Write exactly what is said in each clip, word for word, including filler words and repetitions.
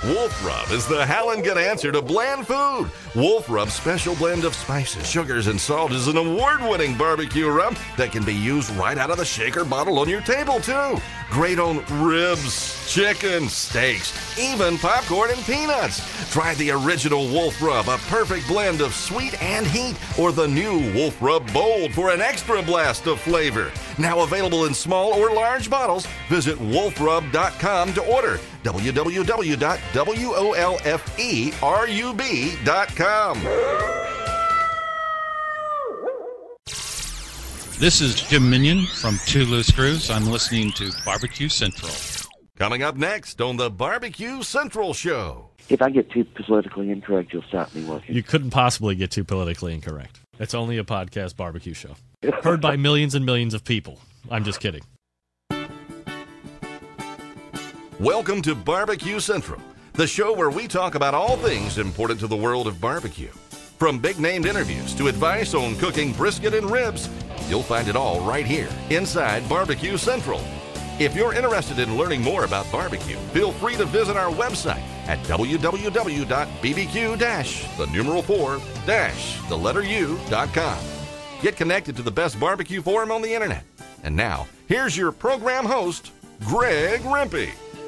Wolf Rub is the howling good answer to bland food. Wolf Rub's special blend of spices, sugars, and salt is an award-winning barbecue rub that can be used right out of the shaker bottle on your table, too. Great on ribs, chicken, steaks, even popcorn and peanuts. Try the original Wolf Rub, a perfect blend of sweet and heat, or the new Wolf Rub Bold for an extra blast of flavor. Now available in small or large bottles. Visit wolf rub dot com to order. w w w dot wolf rub dot com. This is Jim Minion from Two Loose Screws. I'm listening to Barbecue Central. Coming up next on the Barbecue Central Show. If I get too politically incorrect, you'll stop me working. You couldn't possibly get too politically incorrect. It's only a podcast barbecue show. Heard by millions and millions of people. I'm just kidding. Welcome to Barbecue Central, the show where we talk about all things important to the world of barbecue. From big-named interviews to advice on cooking brisket and ribs, you'll find it all right here inside Barbecue Central. If you're interested in learning more about barbecue, feel free to visit our website at w w w dot b b q dash the numeral four dash the letter u dot com. Get connected to the best barbecue forum on the internet. And now, here's your program host, Greg Rempe.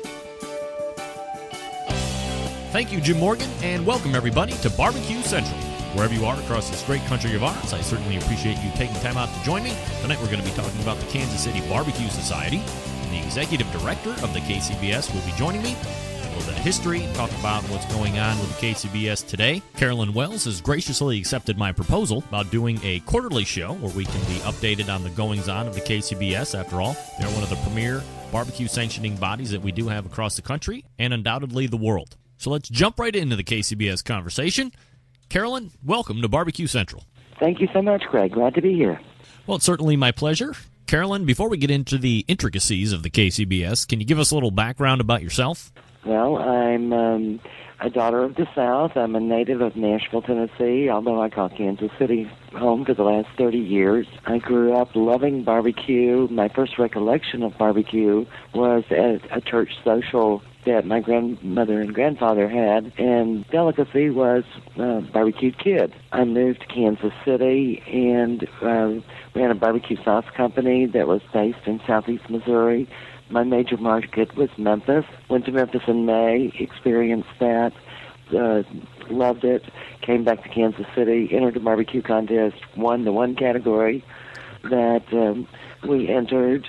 Thank you, Jim Morgan, and welcome everybody to Barbecue Central. Wherever you are across this great country of ours, I certainly appreciate you taking time out to join me. Tonight we're going to be talking about the Kansas City Barbecue Society. The executive director of the K C B S will be joining me. A little bit of history, talk about what's going on with the K C B S today. Carolyn Wells has graciously accepted my proposal about doing a quarterly show where we can be updated on the goings-on of the K C B S. After all, they're one of the premier barbecue sanctioning bodies that we do have across the country and undoubtedly the world. So let's jump right into the K C B S conversation. Carolyn, welcome to Barbecue Central. Thank you so much, Greg. Glad to be here. Well, it's certainly my pleasure. Carolyn, before we get into the intricacies of the K C B S, can you give us a little background about yourself? Well, I'm um, a daughter of the South. I'm a native of Nashville, Tennessee, although I call Kansas City home for the last thirty years. I grew up loving barbecue. My first recollection of barbecue was at a church social that my grandmother and grandfather had, and delicacy was uh, barbecued kid. I moved to Kansas City and uh, ran a barbecue sauce company that was based in southeast Missouri. My major market was Memphis. Went to Memphis in May, experienced that, uh, loved it, came back to Kansas City, entered a barbecue contest, won the one category that um, we entered,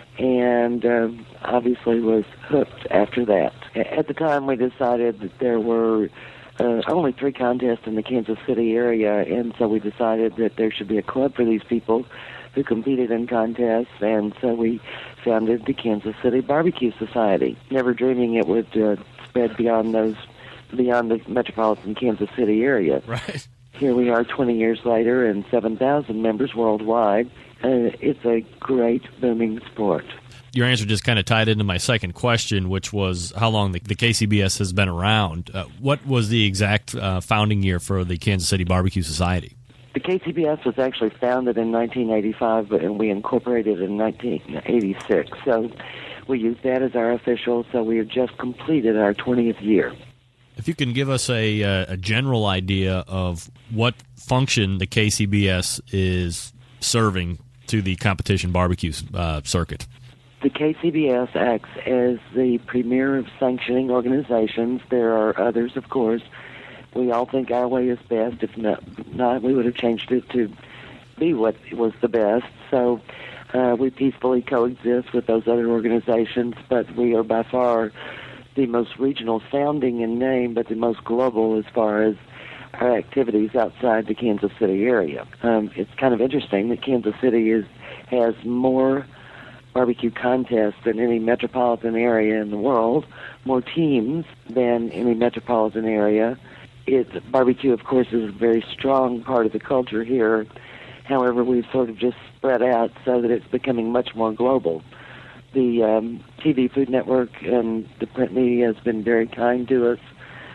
and uh, obviously was hooked after that. At the time, we decided that there were uh, only three contests in the Kansas City area, and so we decided that there should be a club for these people who competed in contests, and so we founded the Kansas City Barbecue Society, never dreaming it would uh, spread beyond those, beyond the metropolitan Kansas City area. Right. Here we are twenty years later and seven thousand members worldwide. Uh, it's a great, booming sport. Your answer just kind of tied into my second question, which was how long the, the K C B S has been around. Uh, what was the exact uh, founding year for the Kansas City Barbecue Society? The K C B S was actually founded in nineteen eighty-five, and we incorporated in nineteen eighty-six. So we use that as our official, so we have just completed our twentieth year. If you can give us a, a general idea of what function the K C B S is serving to the competition barbecue uh, circuit. The K C B S acts as the premier of sanctioning organizations. There are others, of course. We all think our way is best. If not, not we would have changed it to be what was the best. So uh, we peacefully coexist with those other organizations, but we are by far the most regional sounding in name, but the most global as far as our activities outside the Kansas City area. Um, it's kind of interesting that Kansas City is has more barbecue contests than any metropolitan area in the world, more teams than any metropolitan area. It, barbecue, of course, is a very strong part of the culture here. However, we've sort of just spread out so that it's becoming much more global. The um, T V Food Network and the print media has been very kind to us,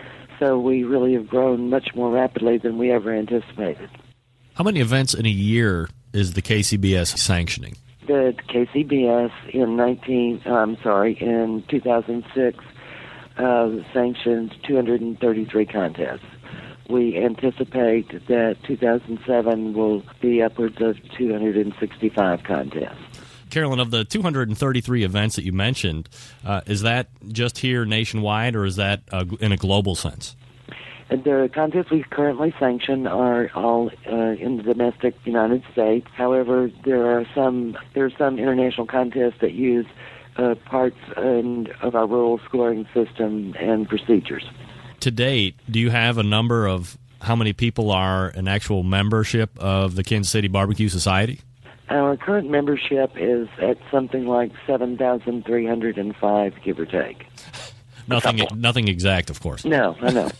so we really have grown much more rapidly than we ever anticipated. How many events in a year is the K C B S sanctioning? The K C B S in nineteen, I'm sorry, in two thousand six uh, sanctioned two hundred thirty-three contests. We anticipate that two thousand seven will be upwards of two hundred sixty-five contests. Carolyn, of the two hundred thirty-three events that you mentioned, uh, is that just here nationwide, or is that uh, in a global sense? The contests we currently sanction are all uh, in the domestic United States. However, there are some there are some international contests that use uh, parts and of our rule scoring system and procedures. To date, do you have a number of how many people are an actual membership of the Kansas City Barbecue Society? Our current membership is at something like seven thousand three hundred five, give or take. Nothing nothing exact, of course. No, I know.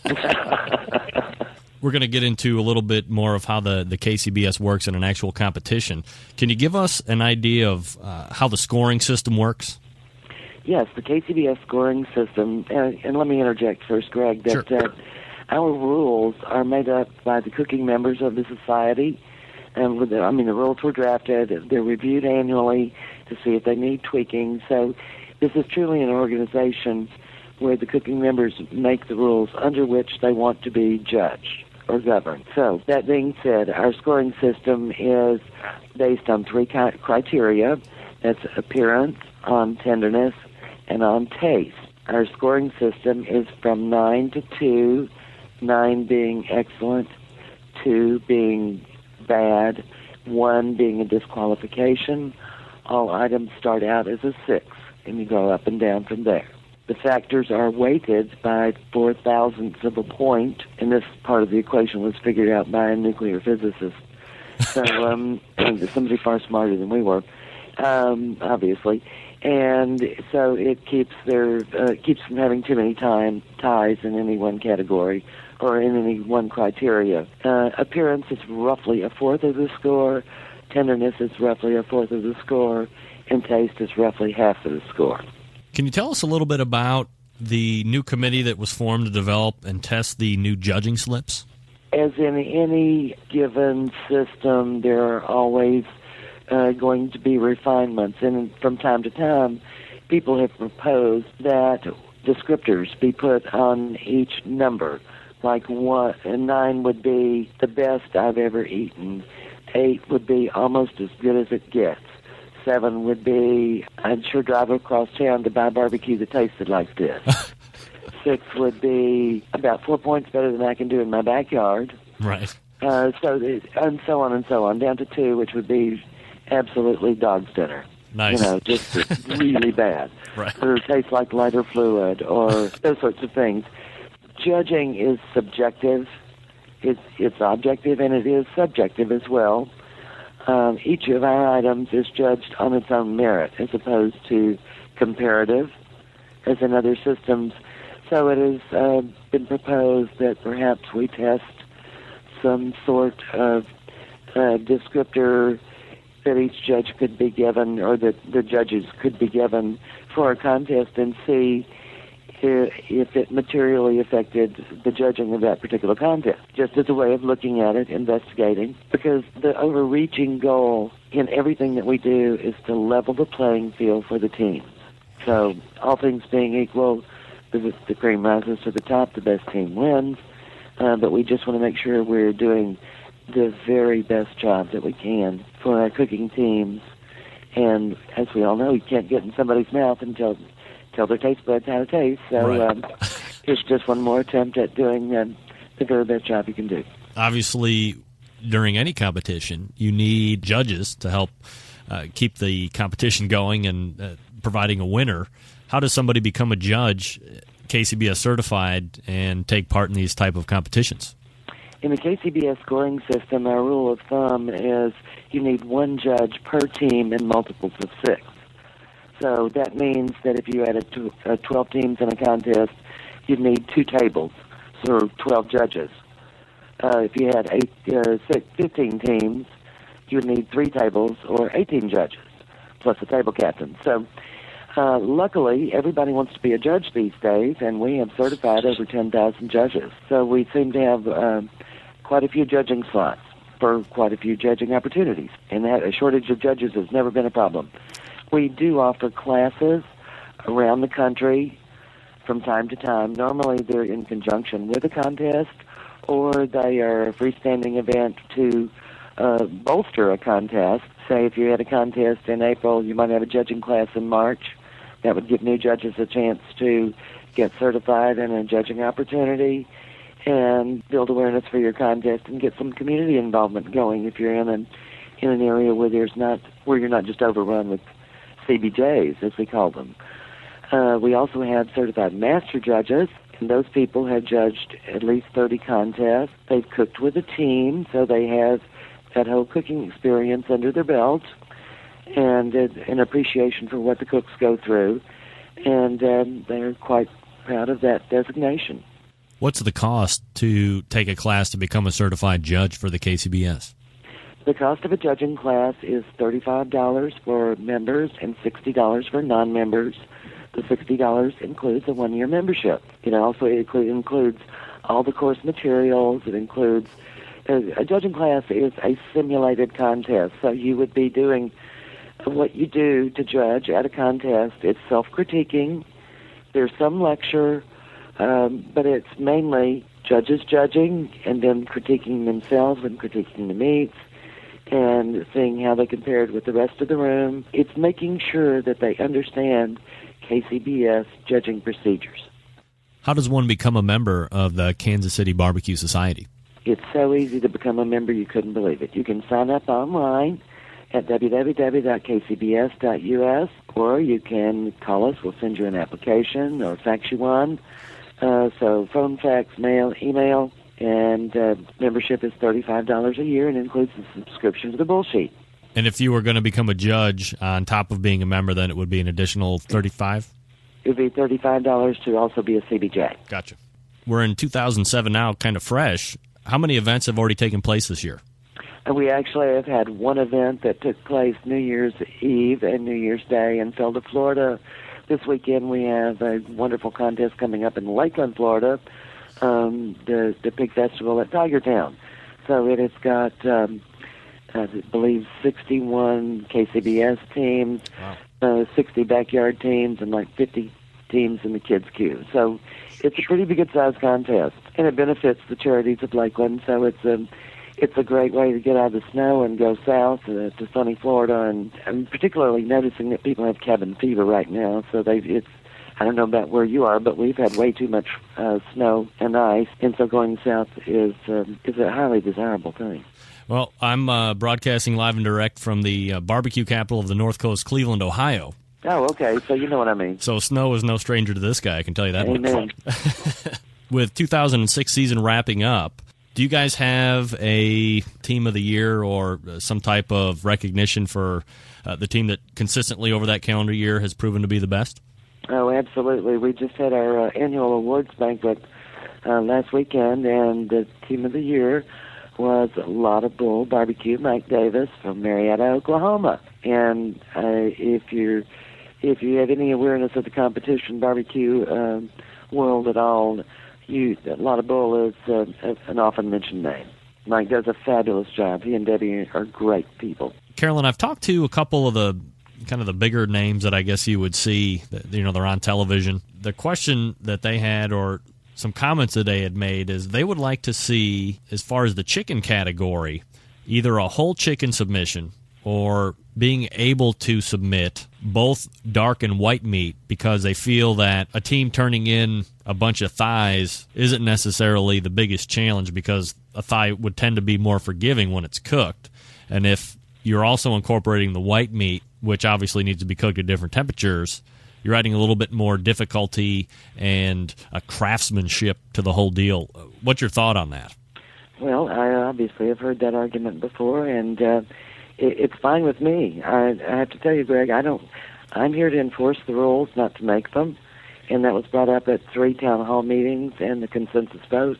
We're going to get into a little bit more of how the, the K C B S works in an actual competition. Can you give us an idea of uh, how the scoring system works? Yes, the K C B S scoring system, and, and let me interject first, Greg, that Sure. uh, our rules are made up by the cooking members of the society. And with the, I mean, the rules were drafted. They're reviewed annually to see if they need tweaking. So this is truly an organization where the cooking members make the rules under which they want to be judged or governed. So that being said, our scoring system is based on three criteria. That's appearance, on tenderness, and on taste. Our scoring system is from nine to two, nine being excellent, two being bad, one being a disqualification. All items start out as a six, and you go up and down from there. The factors are weighted by four thousandths of a point, and this part of the equation was figured out by a nuclear physicist. So um, somebody far smarter than we were, um, obviously. And so it keeps their uh, keeps from having too many time ties in any one category or in any one criteria. Uh, appearance is roughly a fourth of the score, tenderness is roughly a fourth of the score, and taste is roughly half of the score. Can you tell us a little bit about the new committee that was formed to develop and test the new judging slips? As in any given system, there are always uh, going to be refinements, and from time to time, people have proposed that descriptors be put on each number. Like one, and nine would be the best I've ever eaten. Eight would be almost as good as it gets. Seven would be, I'd sure drive across town to buy barbecue that tasted like this. Six would be about four points better than I can do in my backyard. Right. Uh, so, and so on and so on, down to two, which would be absolutely dog's dinner. Nice. You know, just really bad. Right. Or tastes like lighter fluid, or those sorts of things. Judging is subjective, it's, it's objective, and it is subjective as well. Um, each of our items is judged on its own merit as opposed to comparative, as in other systems. So it has uh, been proposed that perhaps we test some sort of uh, descriptor that each judge could be given, or that the judges could be given for a contest, and see if it materially affected the judging of that particular contest, just as a way of looking at it, investigating, because the overreaching goal in everything that we do is to level the playing field for the teams. So all things being equal, the, the cream rises to the top, the best team wins, uh, but we just want to make sure we're doing the very best job that we can for our cooking teams. And as we all know, you can't get in somebody's mouth until Tell their taste buds how to taste. So Right. um, it's just one more attempt at doing um, the very best job you can do. Obviously, during any competition, you need judges to help uh, keep the competition going and uh, providing a winner. How does somebody become a judge, K C B S certified, and take part in these type of competitions? In the K C B S scoring system, our rule of thumb is you need one judge per team in multiples of six. So that means that if you had a tw- uh, twelve teams in a contest, you'd need two tables, so twelve judges. Uh, if you had eight, uh, six, fifteen teams, you'd need three tables or eighteen judges, plus a table captain. So uh, luckily, everybody wants to be a judge these days, and we have certified over ten thousand judges. So we seem to have uh, quite a few judging slots for quite a few judging opportunities, and that a shortage of judges has never been a problem. We do offer classes around the country from time to time. Normally they're in conjunction with a contest, or they are a freestanding event to uh, bolster a contest. Say if you had a contest in April, you might have a judging class in March. That would give new judges a chance to get certified and a judging opportunity and build awareness for your contest and get some community involvement going if you're in an in an area where there's not where you're not just overrun with C B Js, as we call them. Uh, we also have certified master judges, and those people have judged at least thirty contests. They've cooked with a team, so they have that whole cooking experience under their belt and uh, an appreciation for what the cooks go through, and um, they're quite proud of that designation. What's the cost to take a class to become a certified judge for the K C B S? The cost of a judging class is thirty-five dollars for members and sixty dollars for non-members. The sixty dollars includes a one-year membership. It also includes all the course materials. It includes a, a judging class is a simulated contest, so you would be doing what you do to judge at a contest. It's self-critiquing. There's some lecture, um, but it's mainly judges judging and then critiquing themselves and critiquing the meats and seeing how they compared with the rest of the room. It's making sure that they understand K C B S judging procedures. How does one become a member of the Kansas City Barbecue Society? It's so easy to become a member you couldn't believe it. You can sign up online at w w w dot k c b s dot u s, or you can call us. We'll send you an application or fax you one. Uh, so phone, fax, mail, email, and uh, membership is thirty-five dollars a year and includes the subscription to the bull sheet. And if you were going to become a judge on top of being a member, then it would be an additional thirty-five dollars? It would be thirty-five dollars to also be a C B J. Gotcha. We're in two thousand seven now, kind of fresh. How many events have already taken place this year? And we actually have had one event that took place New Year's Eve and New Year's Day in Felda, Florida. This weekend we have a wonderful contest coming up in Lakeland, Florida, um, the, the Pig Festival at Tiger Town. So it has got, um, I believe, sixty-one K C B S teams, wow. uh, sixty backyard teams, and like fifty teams in the kids' queue. So it's a pretty good-sized contest, and it benefits the charities of Lakeland. So it's a, it's a great way to get out of the snow and go south uh, to sunny Florida. And I'm particularly noticing that people have cabin fever right now. So they, it's, I don't know about where you are, but we've had way too much uh, snow and ice, and so going south is um, is a highly desirable thing. Well, I'm uh, broadcasting live and direct from the uh, barbecue capital of the North Coast, Cleveland, Ohio. Oh, okay. So you know what I mean. So snow is no stranger to this guy, I can tell you that Amen. much. With two thousand six season wrapping up, do you guys have a team of the year or some type of recognition for uh, the team that consistently over that calendar year has proven to be the best? Oh, absolutely. We just had our uh, annual awards banquet uh, last weekend, and the team of the year was Lotta Bull Barbecue Mike Davis from Marietta, Oklahoma. And uh, if you're if you have any awareness of the competition barbecue um, world at all, you Lotta Bull is uh, an often mentioned name. Mike does a fabulous job. He and Debbie are great people. Carolyn, I've talked to a couple of the kind of the bigger names that I guess you would see, that, you know, they're on television. The question that they had, or some comments that they had made, is they would like to see, as far as the chicken category, either a whole chicken submission or being able to submit both dark and white meat, because they feel that a team turning in a bunch of thighs isn't necessarily the biggest challenge, because a thigh would tend to be more forgiving when it's cooked. And if you're also incorporating the white meat, which obviously needs to be cooked at different temperatures, you're adding a little bit more difficulty and a craftsmanship to the whole deal. What's your thought on that? Well, I obviously have heard that argument before, and uh, it, it's fine with me. I, I have to tell you, Greg, I don't. I'm here to enforce the rules, not to make them, and that was brought up at three town hall meetings, and the consensus vote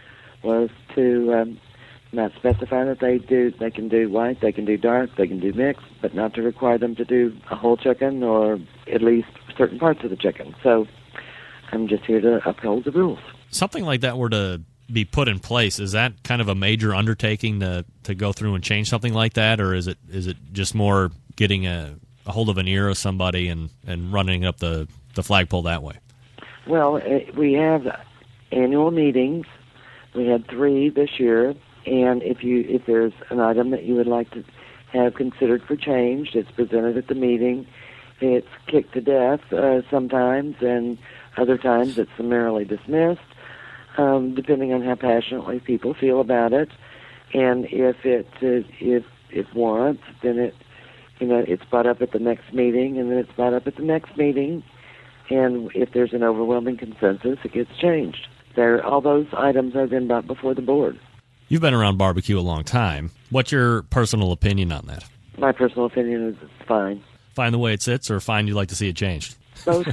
was to um, not specify that they do. They can do white, they can do dark, they can do mixed, but not to require them to do a whole chicken or at least certain parts of the chicken. So I'm just here to uphold the rules. Something like that were to be put in place, is that kind of a major undertaking to to go through and change something like that, or is it is it just more getting a, a hold of an ear of somebody and, and running up the, the flagpole that way? Well, uh, we have annual meetings. We had three this year, and if you if there's an item that you would like to have considered for change, it's presented at the meeting. It's kicked to death uh, sometimes, and other times it's summarily dismissed, um, depending on how passionately people feel about it. And if it uh, if it warrants, then it you know it's brought up at the next meeting, and then it's brought up at the next meeting. And if there's an overwhelming consensus, it gets changed. There, all those items are then brought before the board. You've been around barbecue a long time. What's your personal opinion on that? My personal opinion is it's fine. Fine the way it sits, or fine you'd like to see it changed? Both.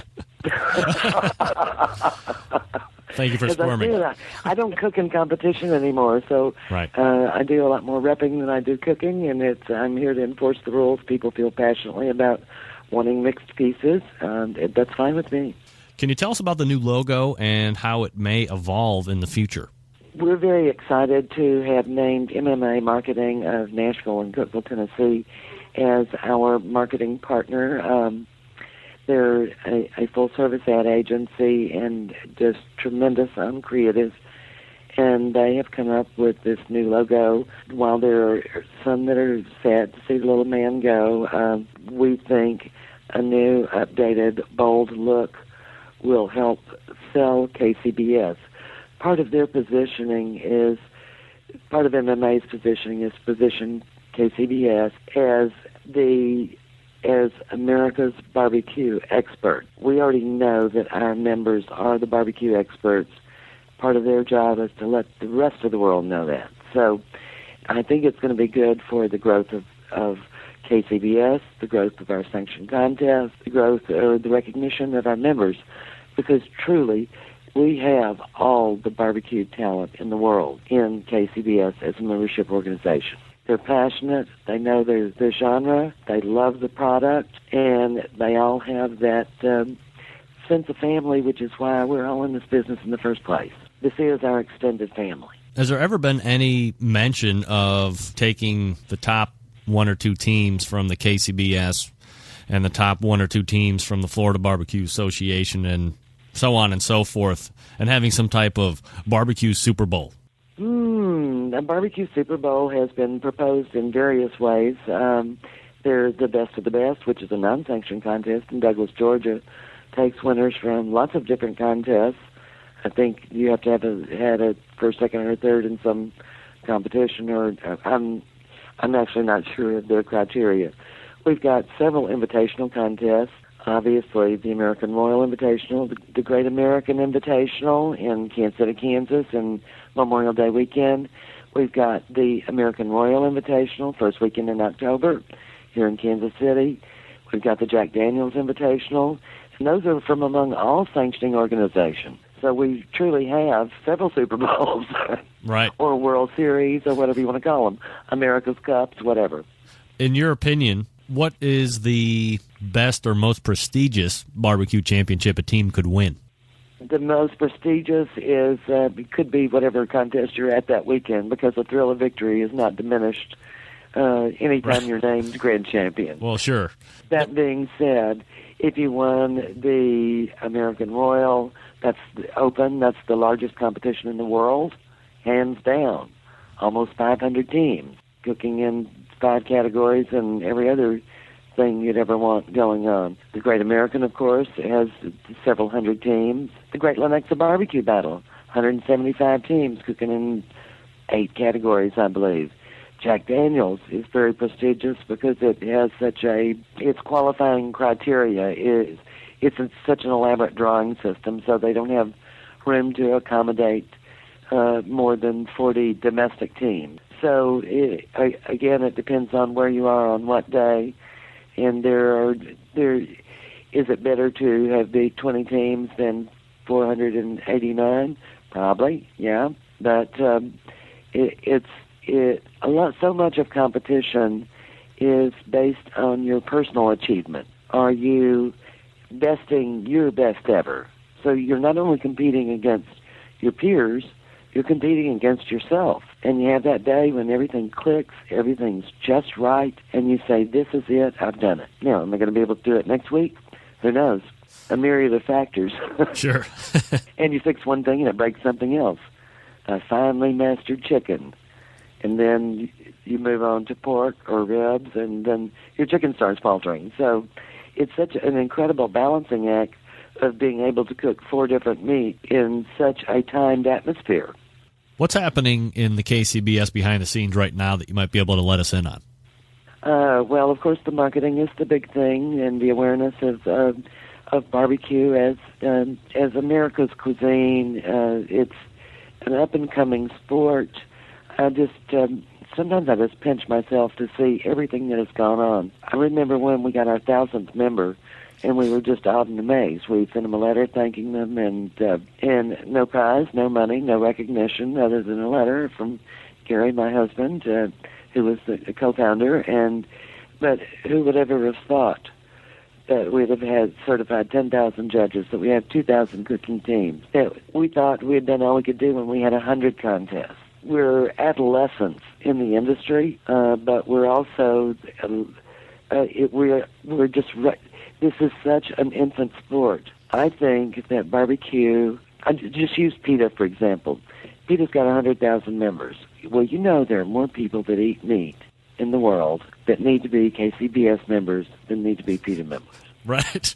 Thank you for As squirming. I, said, I, I don't cook in competition anymore, so Right. uh, I do a lot more repping than I do cooking, and it's I'm here to enforce the rules. People feel passionately about wanting mixed pieces, and it, that's fine with me. Can you tell us about the new logo and how it may evolve in the future? We're very excited to have named M M A Marketing of Nashville and Cookeville, Tennessee, as our marketing partner. Um, they're a, a full-service ad agency and just tremendous on creative, and they have come up with this new logo. While there are some that are sad to see the little man go, um, we think a new, updated, bold look will help sell K C B S. Part of their positioning is, part of M M A's positioning is position K C B S as the, as America's barbecue expert. We already know that our members are the barbecue experts. Part of their job is to let the rest of the world know that. So I think it's going to be good for the growth of, of K C B S, the growth of our sanctioned contest, the growth or the recognition of our members, because truly we have all the barbecue talent in the world in K C B S as a membership organization. They're passionate, they know their, their genre, they love the product, and they all have that um, sense of family, which is why we're all in this business in the first place. This is our extended family. Has there ever been any mention of taking the top one or two teams from the K C B S and the top one or two teams from the Florida Barbecue Association and so on and so forth, and having some type of barbecue Super Bowl? Hmm, a barbecue Super Bowl has been proposed in various ways. Um, there's the Best of the Best, which is a non-sanctioned contest in Douglas, Georgia. Takes winners from lots of different contests. I think you have to have a, had a first, second, or third in some competition, or uh, I'm I'm actually not sure of their criteria. We've got several invitational contests. Obviously, the American Royal Invitational, the, the Great American Invitational in Kansas City, Kansas, and Memorial Day weekend. We've got the American Royal Invitational, first weekend in October, here in Kansas City. We've got the Jack Daniels Invitational, and those are from among all sanctioning organizations. So we truly have several Super Bowls, Right. or World Series, or whatever you want to call them, America's Cups, whatever. In your opinion, what is the best or most prestigious barbecue championship a team could win? The most prestigious is uh, could be whatever contest you're at that weekend, because the thrill of victory is not diminished uh, anytime Right. you're named grand champion. Well, sure. That being said, if you won the American Royal, that's the Open, that's the largest competition in the world, hands down. Almost five hundred teams cooking in five categories and every other thing you'd ever want going on. The Great American, of course, has several hundred teams. The Great Lenexa Barbecue Battle, one hundred seventy-five teams cooking in eight categories, I believe. Jack Daniels is very prestigious because it has such a, its qualifying criteria is, it's a, such an elaborate drawing system, so they don't have room to accommodate uh, more than forty domestic teams. So, it, again, it depends on where you are on what day, and there are, there, is it better to have the twenty teams than four hundred eighty-nine? Probably, yeah, but um, it, it's, it, a lot, so much of competition is based on your personal achievement. Are you besting your best ever? So you're not only competing against your peers, you're competing against yourself. And you have that day when everything clicks, everything's just right, and you say, this is it, I've done it. Now, am I going to be able to do it next week? Who knows? a myriad of factors. Sure. And you fix one thing and it breaks something else. A finely mastered chicken. And then you move on to pork or ribs, and then your chicken starts faltering. So it's such an incredible balancing act of being able to cook four different meat in such a timed atmosphere. What's happening in the K C B S behind the scenes right now that you might be able to let us in on? Uh, well, of course, the marketing is the big thing, and the awareness of uh, of barbecue as um, as America's cuisine. Uh, it's an up and coming sport. I just um, sometimes I just pinch myself to see everything that has gone on. I remember when we got our thousandth member, and we were just awed and amazed. We sent them a letter thanking them, and uh, and no prize, no money, no recognition, other than a letter from Gary, my husband, uh, who was the, the co-founder. And but who would ever have thought that we'd have had certified ten thousand judges, that we have two thousand cooking teams, that we thought we had done all we could do when we had one hundred contests. We're adolescents in the industry, uh, but we're also uh, uh, it, we're we're just right. This is such an infant sport. I think that barbecue. I just use PETA for example. PETA's got one hundred thousand members. Well, you know there are more people that eat meat in the world that need to be K C B S members than need to be PETA members. Right.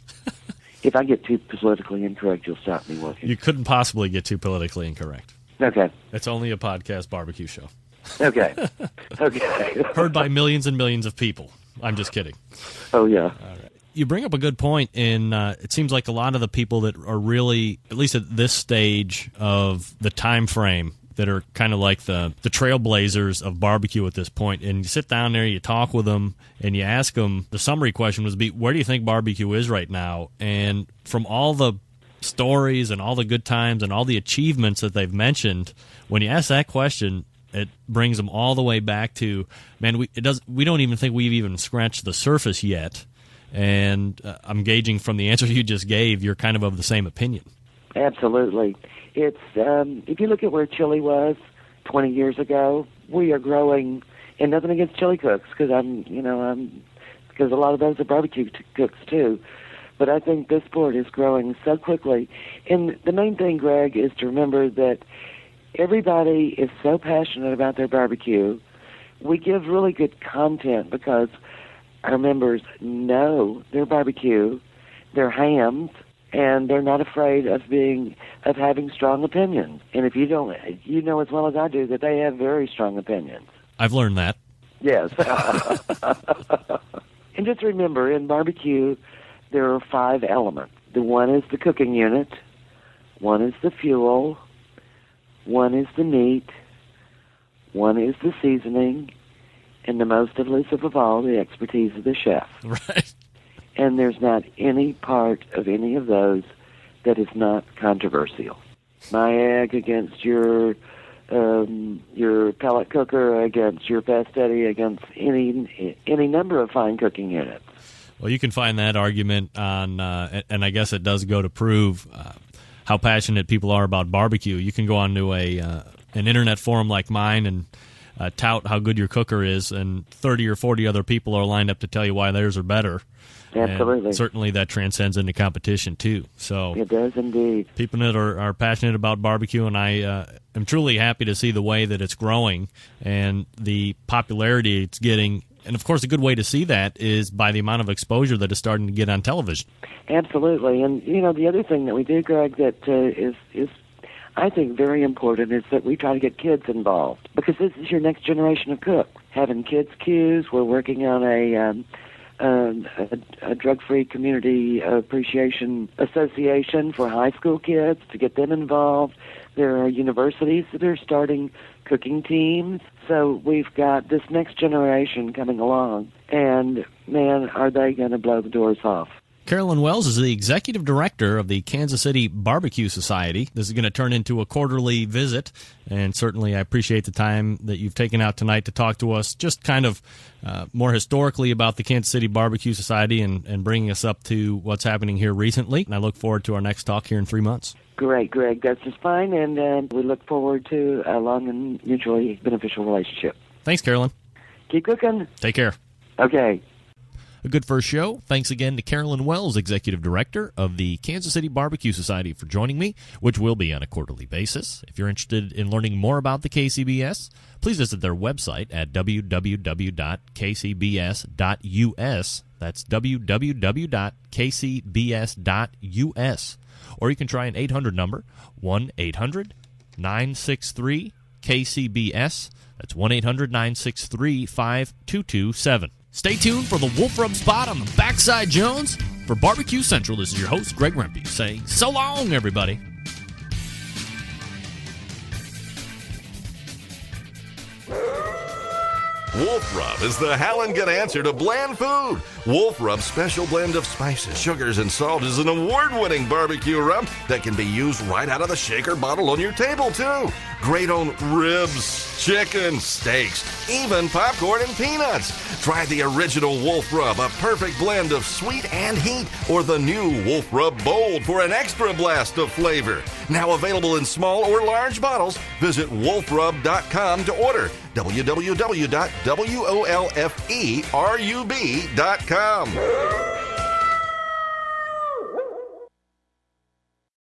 If I get too politically incorrect, you'll stop me working. You couldn't possibly get too politically incorrect. Okay. It's only a podcast barbecue show. Okay. Okay. Heard by millions and millions of people. I'm just kidding. Oh, yeah. All right. You bring up a good point in uh, it seems like a lot of the people that are really, at least at this stage of the time frame, that are kind of like the, the trailblazers of barbecue at this point. And you sit down there, you talk with them, and you ask them, the summary question was, be, where do you think barbecue is right now? And from all the stories and all the good times and all the achievements that they've mentioned, when you ask that question, it brings them all the way back to, man, we it does we don't even think we've even scratched the surface yet. And uh, I'm gauging from the answer you just gave, you're kind of of the same opinion. Absolutely. It's um, if you look at where chili was twenty years ago, we are growing, and nothing against chili cooks, because I'm, you know, I'm because a lot of those are barbecue t- cooks too. But I think this sport is growing so quickly. And the main thing, Greg, is to remember that everybody is so passionate about their barbecue. We give really good content because our members know their barbecue, their hams, and they're not afraid of being of having strong opinions. And if you don't, you know as well as I do that they have very strong opinions. I've learned that. Yes. And just remember, in barbecue, there are five elements. The one is the cooking unit, one is the fuel, one is the meat, one is the seasoning, and the most elusive of all, the expertise of the chef. Right. And there's not any part of any of those that is not controversial. My egg against your um, your pellet cooker, against your pastetti, against any any number of fine cooking units. Well, you can find that argument on, uh, and I guess it does go to prove uh, how passionate people are about barbecue. You can go onto a uh, an internet forum like mine and uh, tout how good your cooker is, and thirty or forty other people are lined up to tell you why theirs are better. Absolutely. And certainly that transcends into competition, too. So it does indeed. People that are, are passionate about barbecue, and I uh, am truly happy to see the way that it's growing and the popularity it's getting. And, of course, a good way to see that is by the amount of exposure that is starting to get on television. Absolutely. And, you know, the other thing that we do, Greg, that uh, is, is, I think, very important is that we try to get kids involved, because this is your next generation of cooks. Having kids' cues, we're working on a... Um, Um, a, a drug-free community appreciation association for high school kids to get them involved. There are universities that are starting cooking teams. So we've got this next generation coming along, and man, are they going to blow the doors off. Carolyn Wells is the executive director of the Kansas City Barbecue Society. This is going to turn into a quarterly visit, and certainly I appreciate the time that you've taken out tonight to talk to us just kind of uh, more historically about the Kansas City Barbecue Society and, and bringing us up to what's happening here recently. And I look forward to our next talk here in three months. Great, Greg. That's just fine, and uh, we look forward to a long and mutually beneficial relationship. Thanks, Carolyn. Keep cooking. Take care. Okay. A good first show. Thanks again to Carolyn Wells, Executive Director of the Kansas City Barbecue Society, for joining me, which will be on a quarterly basis. If you're interested in learning more about the K C B S, please visit their website at w w w dot k c b s dot u s. That's w w w dot k c b s dot u s. Or you can try an eight hundred number, one eight hundred nine six three K C B S. That's one eight hundred nine six three five two two seven. Stay tuned for the Wolf Rub spot on the Backside Jones. For Barbecue Central, this is your host, Greg Rempe, saying so long, everybody. Wolf Rub is the howling good answer to bland food. Wolf Rub's special blend of spices, sugars, and salt is an award-winning barbecue rub that can be used right out of the shaker bottle on your table, too. Great on ribs, chicken, steaks, even popcorn and peanuts. Try the original Wolf Rub, a perfect blend of sweet and heat, or the new Wolf Rub Bold for an extra blast of flavor. Now available in small or large bottles. Visit wolf rub dot com to order. w w w dot wolf rub dot com.